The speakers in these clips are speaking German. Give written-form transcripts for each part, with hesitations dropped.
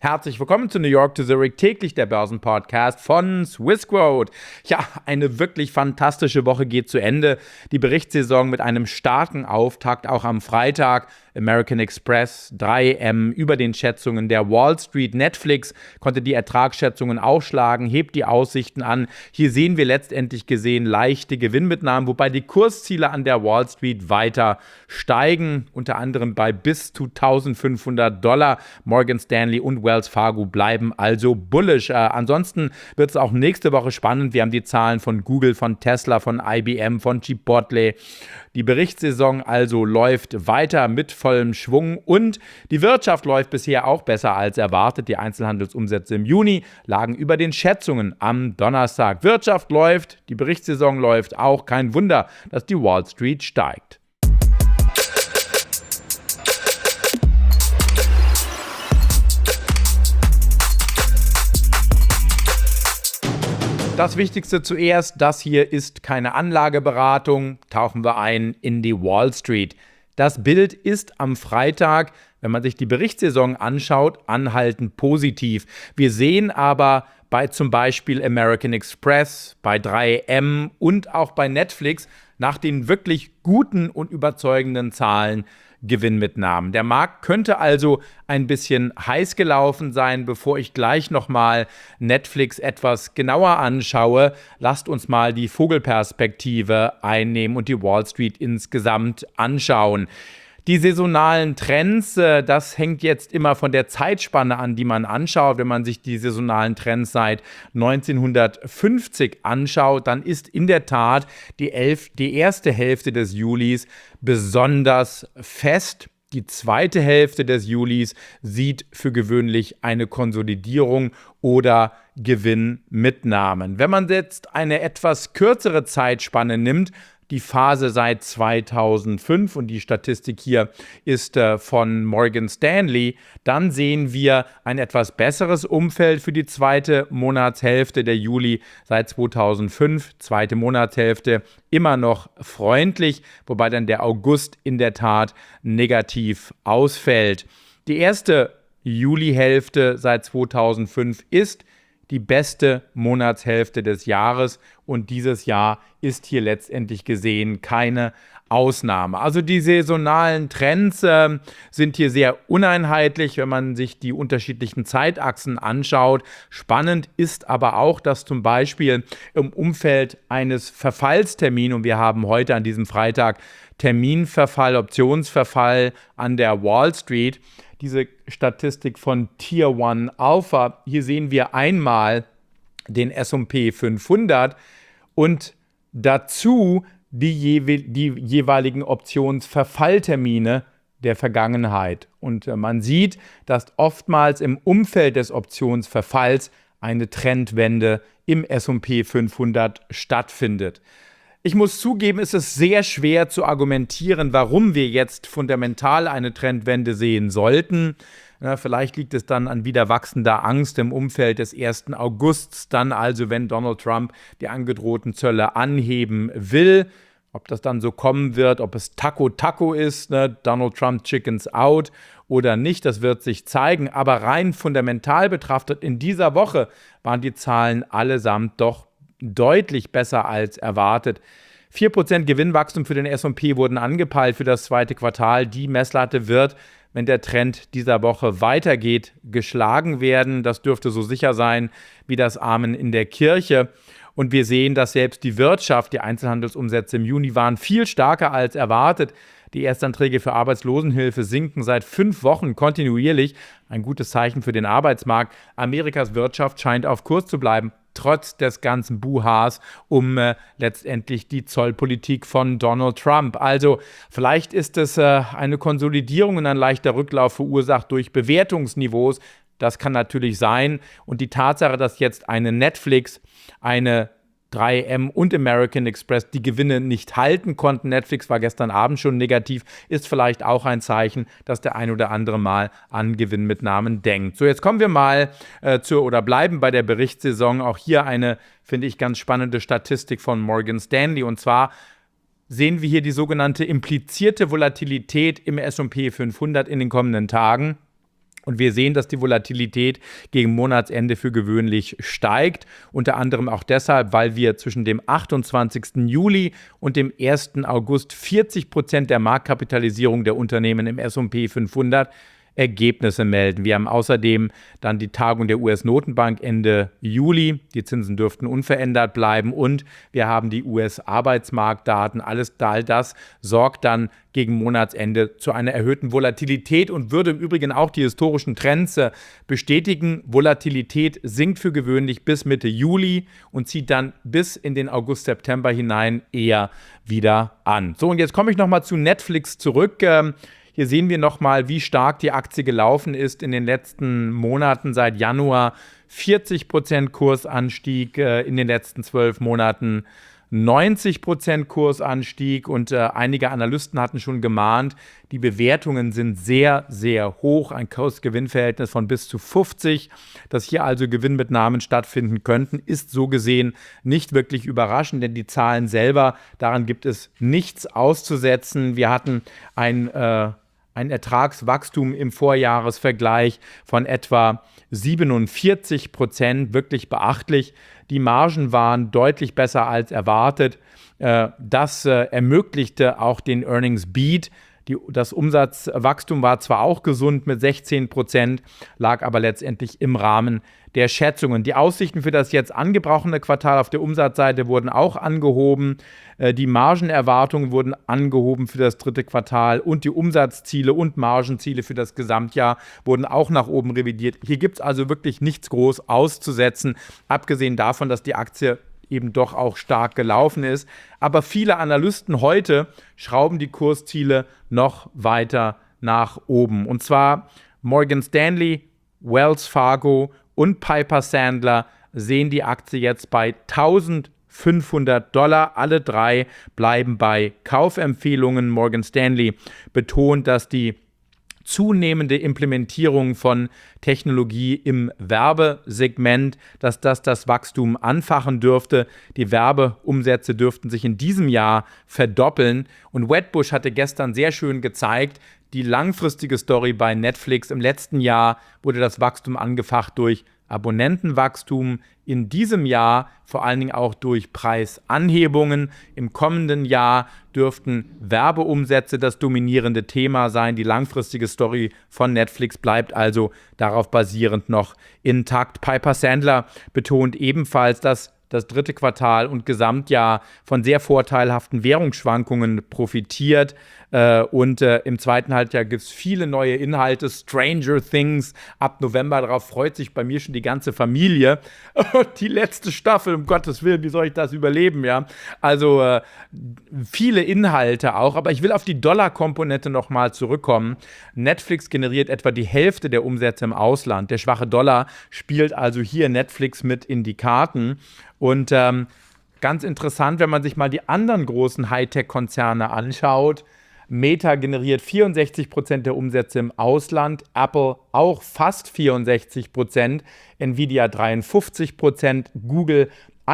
Herzlich willkommen zu New York to Zurich, täglich der Börsenpodcast von Swissquote. Ja, eine wirklich fantastische Woche geht zu Ende. Die Berichtssaison mit einem starken Auftakt, auch am Freitag. American Express, 3M, über den Schätzungen der Wall Street. Netflix konnte die Ertragsschätzungen aufschlagen, hebt die Aussichten an. Hier sehen wir letztendlich gesehen leichte Gewinnmitnahmen, wobei die Kursziele an der Wall Street weiter steigen, unter anderem bei bis zu $1.500. Morgan Stanley und Wells Fargo bleiben also bullish. Ansonsten wird es auch nächste Woche spannend. Wir haben die Zahlen von Google, von Tesla, von IBM, von Chipotle. Die Berichtssaison also läuft weiter mit vollem Schwung und die Wirtschaft läuft bisher auch besser als erwartet. Die Einzelhandelsumsätze im Juni lagen über den Schätzungen am Donnerstag. Wirtschaft läuft, die Berichtssaison läuft auch. Kein Wunder, dass die Wall Street steigt. Das Wichtigste zuerst, das hier ist keine Anlageberatung, tauchen wir ein in die Wall Street. Das Bild ist am Freitag, wenn man sich die Berichtssaison anschaut, anhaltend positiv. Wir sehen aber bei zum Beispiel American Express, bei 3M und auch bei Netflix nach den wirklich guten und überzeugenden Zahlen Gewinnmitnahmen. Der Markt könnte also ein bisschen heiß gelaufen sein. Bevor ich gleich nochmal Netflix etwas genauer anschaue, lasst uns mal die Vogelperspektive einnehmen und die Wall Street insgesamt anschauen. Die saisonalen Trends, das hängt jetzt immer von der Zeitspanne an, die man anschaut. Wenn man sich die saisonalen Trends seit 1950 anschaut, dann ist in der Tat die erste Hälfte des Julis besonders fest. Die zweite Hälfte des Julis sieht für gewöhnlich eine Konsolidierung oder Gewinnmitnahmen. Wenn man jetzt eine etwas kürzere Zeitspanne nimmt, die Phase seit 2005 und die Statistik hier ist von Morgan Stanley, dann sehen wir ein etwas besseres Umfeld für die zweite Monatshälfte, der Juli seit 2005, zweite Monatshälfte immer noch freundlich, wobei dann der August in der Tat negativ ausfällt. Die erste Julihälfte seit 2005 ist die beste Monatshälfte des Jahres und dieses Jahr ist hier letztendlich gesehen keine Ausnahme. Also die saisonalen Trends sind hier sehr uneinheitlich, wenn man sich die unterschiedlichen Zeitachsen anschaut. Spannend ist aber auch, dass zum Beispiel im Umfeld eines Verfallstermins, und wir haben heute an diesem Freitag Terminverfall, Optionsverfall an der Wall Street, diese Statistik von Tier 1 Alpha. Hier sehen wir einmal den S&P 500 und dazu die jeweiligen Optionsverfalltermine der Vergangenheit. Und man sieht, dass oftmals im Umfeld des Optionsverfalls eine Trendwende im S&P 500 stattfindet. Ich muss zugeben, es ist sehr schwer zu argumentieren, warum wir jetzt fundamental eine Trendwende sehen sollten. Ja, vielleicht liegt es dann an wieder wachsender Angst im Umfeld des 1. Augusts, dann also, wenn Donald Trump die angedrohten Zölle anheben will. Ob das dann so kommen wird, ob es Taco ist, ne? Donald Trump Chickens out oder nicht, das wird sich zeigen. Aber rein fundamental betrachtet, in dieser Woche waren die Zahlen allesamt doch deutlich besser als erwartet. 4% Gewinnwachstum für den S&P wurden angepeilt für das zweite Quartal. Die Messlatte wird, wenn der Trend dieser Woche weitergeht, geschlagen werden. Das dürfte so sicher sein wie das Amen in der Kirche. Und wir sehen, dass selbst die Wirtschaft, die Einzelhandelsumsätze im Juni waren viel stärker als erwartet. Die Erstanträge für Arbeitslosenhilfe sinken seit 5 Wochen kontinuierlich. Ein gutes Zeichen für den Arbeitsmarkt. Amerikas Wirtschaft scheint auf Kurs zu bleiben, trotz des ganzen Buhas um letztendlich die Zollpolitik von Donald Trump. Also vielleicht ist es eine Konsolidierung und ein leichter Rücklauf verursacht durch Bewertungsniveaus. Das kann natürlich sein. Und die Tatsache, dass jetzt eine Netflix, eine 3M und American Express die Gewinne nicht halten konnten. Netflix war gestern Abend schon negativ, ist vielleicht auch ein Zeichen, dass der ein oder andere mal an Gewinnmitnahmen denkt. So, jetzt kommen wir mal bleiben bei der Berichtssaison. Auch hier eine, finde ich, ganz spannende Statistik von Morgan Stanley. Und zwar sehen wir hier die sogenannte implizierte Volatilität im S&P 500 in den kommenden Tagen. Und wir sehen, dass die Volatilität gegen Monatsende für gewöhnlich steigt. Unter anderem auch deshalb, weil wir zwischen dem 28. Juli und dem 1. August 40% der Marktkapitalisierung der Unternehmen im S&P 500 Ergebnisse melden. Wir haben außerdem dann die Tagung der US-Notenbank Ende Juli. Die Zinsen dürften unverändert bleiben. Und wir haben die US-Arbeitsmarktdaten. All das sorgt dann gegen Monatsende zu einer erhöhten Volatilität und würde im Übrigen auch die historischen Trends bestätigen. Volatilität sinkt für gewöhnlich bis Mitte Juli und zieht dann bis in den August, September hinein eher wieder an. So, und jetzt komme ich nochmal zu Netflix zurück. Hier sehen wir nochmal, wie stark die Aktie gelaufen ist in den letzten Monaten seit Januar. 40% Kursanstieg in den letzten 12 Monaten, 90% Kursanstieg und einige Analysten hatten schon gemahnt, die Bewertungen sind sehr, sehr hoch, ein Kurs-Gewinn-Verhältnis von bis zu 50. Dass hier also Gewinnmitnahmen stattfinden könnten, ist so gesehen nicht wirklich überraschend, denn die Zahlen selber, daran gibt es nichts auszusetzen. Wir hatten ein Ertragswachstum im Vorjahresvergleich von etwa 47%, wirklich beachtlich. Die Margen waren deutlich besser als erwartet. Das ermöglichte auch den Earnings Beat. Das Umsatzwachstum war zwar auch gesund mit 16%, lag aber letztendlich im Rahmen der Schätzungen. Die Aussichten für das jetzt angebrochene Quartal auf der Umsatzseite wurden auch angehoben. Die Margenerwartungen wurden angehoben für das dritte Quartal und die Umsatzziele und Margenziele für das Gesamtjahr wurden auch nach oben revidiert. Hier gibt es also wirklich nichts groß auszusetzen, abgesehen davon, dass die Aktie eben doch auch stark gelaufen ist. Aber viele Analysten heute schrauben die Kursziele noch weiter nach oben. Und zwar Morgan Stanley, Wells Fargo und Piper Sandler sehen die Aktie jetzt bei $1.500. Alle drei bleiben bei Kaufempfehlungen. Morgan Stanley betont, dass die zunehmende Implementierung von Technologie im Werbesegment, dass das Wachstum anfachen dürfte. Die Werbeumsätze dürften sich in diesem Jahr verdoppeln. Und Wedbush hatte gestern sehr schön gezeigt, die langfristige Story bei Netflix. Im letzten Jahr wurde das Wachstum angefacht durch Abonnentenwachstum, in diesem Jahr vor allen Dingen auch durch Preisanhebungen. Im kommenden Jahr dürften Werbeumsätze das dominierende Thema sein. Die langfristige Story von Netflix bleibt also darauf basierend noch intakt. Piper Sandler betont ebenfalls, dass das dritte Quartal und Gesamtjahr von sehr vorteilhaften Währungsschwankungen profitiert. Und im zweiten Halbjahr gibt es viele neue Inhalte. Stranger Things ab November, darauf freut sich bei mir schon die ganze Familie. Die letzte Staffel, um Gottes Willen, wie soll ich das überleben? Ja? Also viele Inhalte auch, aber ich will auf die Dollar-Komponente nochmal zurückkommen. Netflix generiert etwa die Hälfte der Umsätze im Ausland. Der schwache Dollar spielt also hier Netflix mit in die Karten. Und ganz interessant, wenn man sich mal die anderen großen Hightech-Konzerne anschaut. Meta generiert 64% der Umsätze im Ausland, Apple auch fast 64%, Nvidia 53%, Google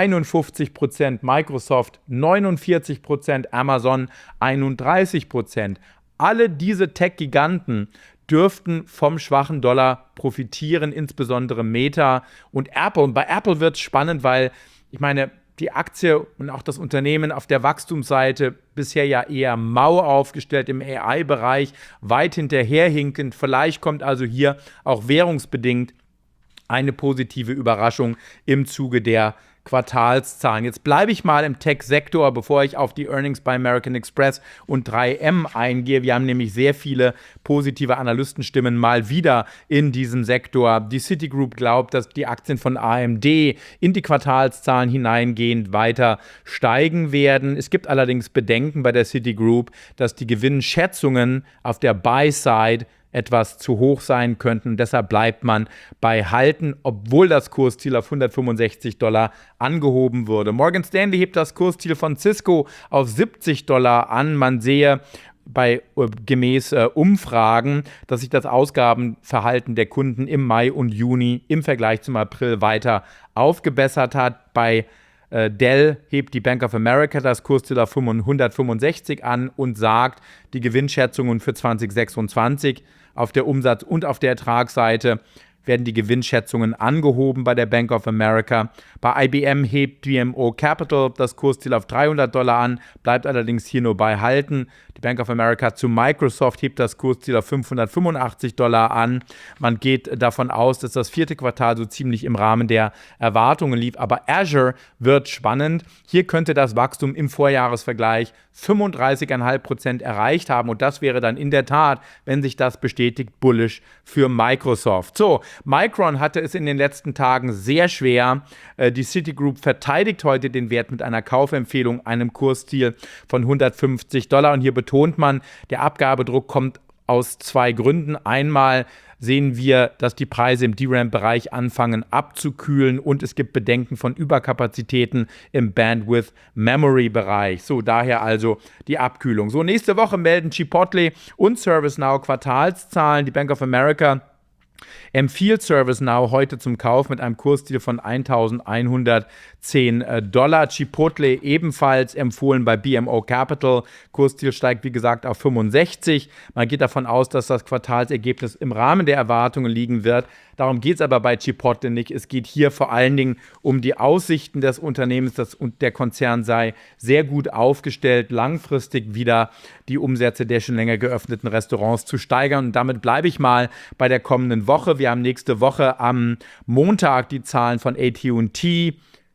51%, Microsoft 49%, Amazon 31%. Alle diese Tech-Giganten dürften vom schwachen Dollar profitieren, insbesondere Meta und Apple. Und bei Apple wird es spannend, weil, ich meine, die Aktie und auch das Unternehmen auf der Wachstumsseite bisher ja eher mau aufgestellt, im AI-Bereich weit hinterherhinkend. Vielleicht kommt also hier auch währungsbedingt eine positive Überraschung im Zuge der Quartalszahlen. Jetzt bleibe ich mal im Tech-Sektor, bevor ich auf die Earnings bei American Express und 3M eingehe. Wir haben nämlich sehr viele positive Analystenstimmen mal wieder in diesem Sektor. Die Citigroup glaubt, dass die Aktien von AMD in die Quartalszahlen hineingehend weiter steigen werden. Es gibt allerdings Bedenken bei der Citigroup, dass die Gewinnschätzungen auf der Buy-Side etwas zu hoch sein könnten. Deshalb bleibt man bei Halten, obwohl das Kursziel auf $165 angehoben wurde. Morgan Stanley hebt das Kursziel von Cisco auf $70 an. Man sehe gemäß Umfragen, dass sich das Ausgabenverhalten der Kunden im Mai und Juni im Vergleich zum April weiter aufgebessert hat. Bei Dell hebt die Bank of America das Kursziel auf 165 an und sagt, die Gewinnschätzungen für 2026 auf der Umsatz- und auf der Ertragsseite werden die Gewinnschätzungen angehoben bei der Bank of America. Bei IBM hebt BMO Capital das Kursziel auf $300 an, bleibt allerdings hier nur bei halten. Die Bank of America zu Microsoft hebt das Kursziel auf $585 an. Man geht davon aus, dass das vierte Quartal so ziemlich im Rahmen der Erwartungen lief. Aber Azure wird spannend. Hier könnte das Wachstum im Vorjahresvergleich 35,5% erreicht haben. Und das wäre dann in der Tat, wenn sich das bestätigt, bullish für Microsoft. So, Micron hatte es in den letzten Tagen sehr schwer. Die Citigroup verteidigt heute den Wert mit einer Kaufempfehlung, einem Kursziel von $150. Und hier betont man, der Abgabedruck kommt aus zwei Gründen. Einmal sehen wir, dass die Preise im DRAM-Bereich anfangen abzukühlen und es gibt Bedenken von Überkapazitäten im Bandwidth-Memory-Bereich. So, daher also die Abkühlung. So, nächste Woche melden Chipotle und ServiceNow Quartalszahlen. Die Bank of America empfiehlt ServiceNow heute zum Kauf mit einem Kursziel von $1.110. Chipotle ebenfalls empfohlen bei BMO Capital. Kursziel steigt, wie gesagt, auf 65. Man geht davon aus, dass das Quartalsergebnis im Rahmen der Erwartungen liegen wird. Darum geht es aber bei Chipotle nicht. Es geht hier vor allen Dingen um die Aussichten des Unternehmens. Der Konzern sei sehr gut aufgestellt, langfristig wieder die Umsätze der schon länger geöffneten Restaurants zu steigern. Und damit bleibe ich mal bei der kommenden Woche. Wir haben nächste Woche am Montag die Zahlen von AT&T.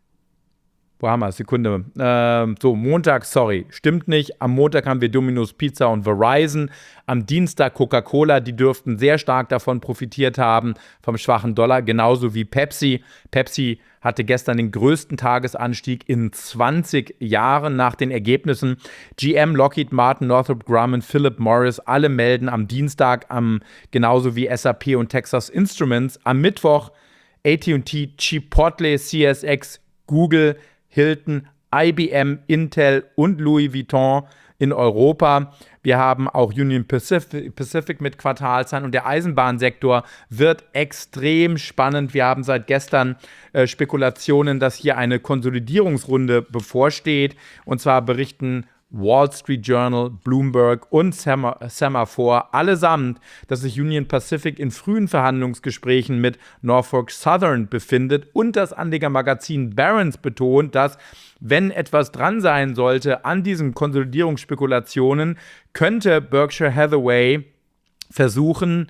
Wo haben wir es? Sekunde. Montag, stimmt nicht. Am Montag haben wir Domino's Pizza und Verizon. Am Dienstag Coca-Cola, die dürften sehr stark davon profitiert haben, vom schwachen Dollar, genauso wie Pepsi. Pepsi hatte gestern den größten Tagesanstieg in 20 Jahren nach den Ergebnissen. GM, Lockheed Martin, Northrop Grumman, Philip Morris, alle melden am Dienstag, genauso wie SAP und Texas Instruments. Am Mittwoch AT&T, Chipotle, CSX, Google, Hilton, IBM, Intel und Louis Vuitton in Europa. Wir haben auch Union Pacific mit Quartalzahlen und der Eisenbahnsektor wird extrem spannend. Wir haben seit gestern Spekulationen, dass hier eine Konsolidierungsrunde bevorsteht. Und zwar berichten Wall Street Journal, Bloomberg und Semaphore allesamt, dass sich Union Pacific in frühen Verhandlungsgesprächen mit Norfolk Southern befindet und das Anlegermagazin Barron's betont, dass, wenn etwas dran sein sollte an diesen Konsolidierungsspekulationen, könnte Berkshire Hathaway versuchen,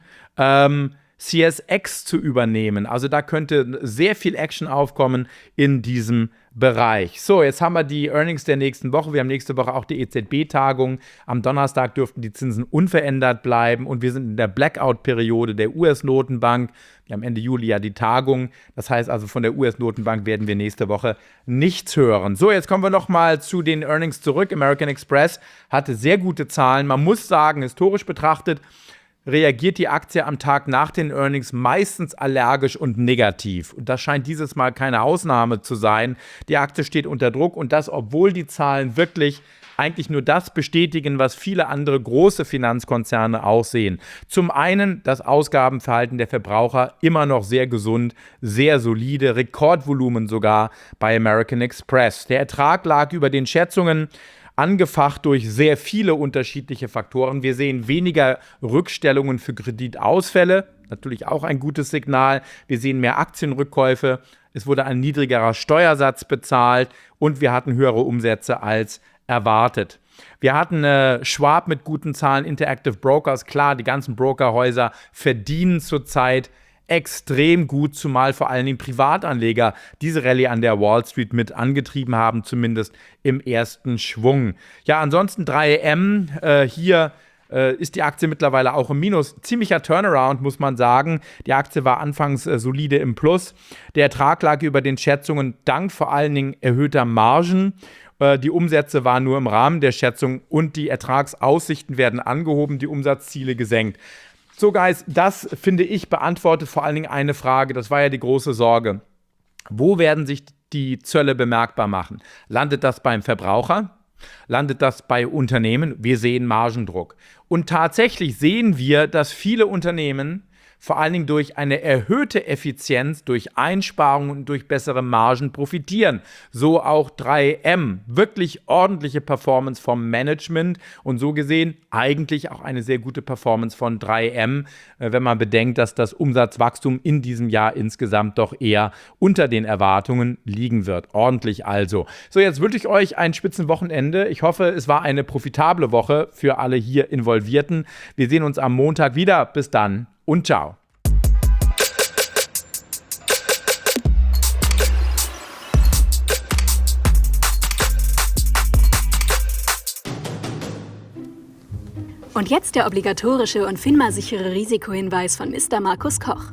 CSX zu übernehmen. Also da könnte sehr viel Action aufkommen in diesem Bereich. So, jetzt haben wir die Earnings der nächsten Woche. Wir haben nächste Woche auch die EZB-Tagung. Am Donnerstag dürften die Zinsen unverändert bleiben und wir sind in der Blackout-Periode der US-Notenbank. Wir haben Ende Juli ja die Tagung. Das heißt also, von der US-Notenbank werden wir nächste Woche nichts hören. So, jetzt kommen wir nochmal zu den Earnings zurück. American Express hatte sehr gute Zahlen. Man muss sagen, historisch betrachtet, reagiert die Aktie am Tag nach den Earnings meistens allergisch und negativ. Und das scheint dieses Mal keine Ausnahme zu sein. Die Aktie steht unter Druck und das, obwohl die Zahlen wirklich eigentlich nur das bestätigen, was viele andere große Finanzkonzerne auch sehen. Zum einen das Ausgabenverhalten der Verbraucher immer noch sehr gesund, sehr solide, Rekordvolumen sogar bei American Express. Der Ertrag lag über den Schätzungen, angefacht durch sehr viele unterschiedliche Faktoren. Wir sehen weniger Rückstellungen für Kreditausfälle, natürlich auch ein gutes Signal. Wir sehen mehr Aktienrückkäufe, es wurde ein niedrigerer Steuersatz bezahlt und wir hatten höhere Umsätze als erwartet. Wir hatten Schwab mit guten Zahlen, Interactive Brokers, klar, die ganzen Brokerhäuser verdienen zurzeit extrem gut, zumal vor allen Dingen Privatanleger diese Rallye an der Wall Street mit angetrieben haben, zumindest im ersten Schwung. Ja, ansonsten 3M, hier ist die Aktie mittlerweile auch im Minus. Ziemlicher Turnaround, muss man sagen. Die Aktie war anfangs solide im Plus. Der Ertrag lag über den Schätzungen dank vor allen Dingen erhöhter Margen. Die Umsätze waren nur im Rahmen der Schätzung und die Ertragsaussichten werden angehoben, die Umsatzziele gesenkt. So, Guys, das, finde ich, beantwortet vor allen Dingen eine Frage. Das war ja die große Sorge. Wo werden sich die Zölle bemerkbar machen? Landet das beim Verbraucher? Landet das bei Unternehmen? Wir sehen Margendruck. Und tatsächlich sehen wir, dass viele Unternehmen vor allen Dingen durch eine erhöhte Effizienz, durch Einsparungen und durch bessere Margen profitieren. So auch 3M. Wirklich ordentliche Performance vom Management und so gesehen eigentlich auch eine sehr gute Performance von 3M, wenn man bedenkt, dass das Umsatzwachstum in diesem Jahr insgesamt doch eher unter den Erwartungen liegen wird. Ordentlich also. So, jetzt wünsche ich euch ein Spitzenwochenende. Ich hoffe, es war eine profitable Woche für alle hier Involvierten. Wir sehen uns am Montag wieder. Bis dann und ciao. Und jetzt der obligatorische und FINMA-sichere Risikohinweis von Mr. Markus Koch.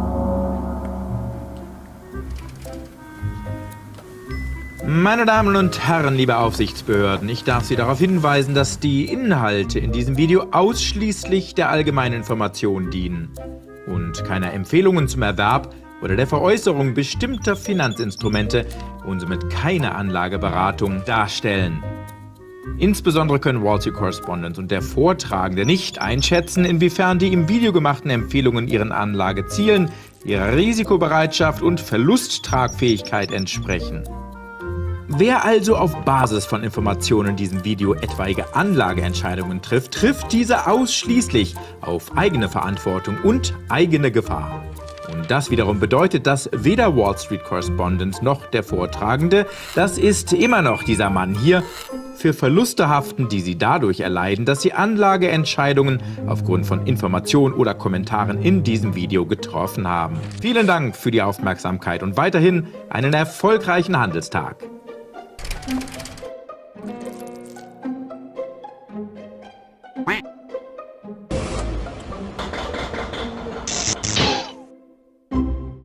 Meine Damen und Herren, liebe Aufsichtsbehörden, ich darf Sie darauf hinweisen, dass die Inhalte in diesem Video ausschließlich der allgemeinen Information dienen und keine Empfehlungen zum Erwerb oder der Veräußerung bestimmter Finanzinstrumente und somit keine Anlageberatung darstellen. Insbesondere können Wall Street Correspondent und der Vortragende nicht einschätzen, inwiefern die im Video gemachten Empfehlungen ihren Anlagezielen, ihrer Risikobereitschaft und Verlusttragfähigkeit entsprechen. Wer also auf Basis von Informationen in diesem Video etwaige Anlageentscheidungen trifft, trifft diese ausschließlich auf eigene Verantwortung und eigene Gefahr. Und das wiederum bedeutet, dass weder Wall Street Correspondent noch der Vortragende, das ist immer noch dieser Mann hier, für Verluste haften, die sie dadurch erleiden, dass sie Anlageentscheidungen aufgrund von Informationen oder Kommentaren in diesem Video getroffen haben. Vielen Dank für die Aufmerksamkeit und weiterhin einen erfolgreichen Handelstag.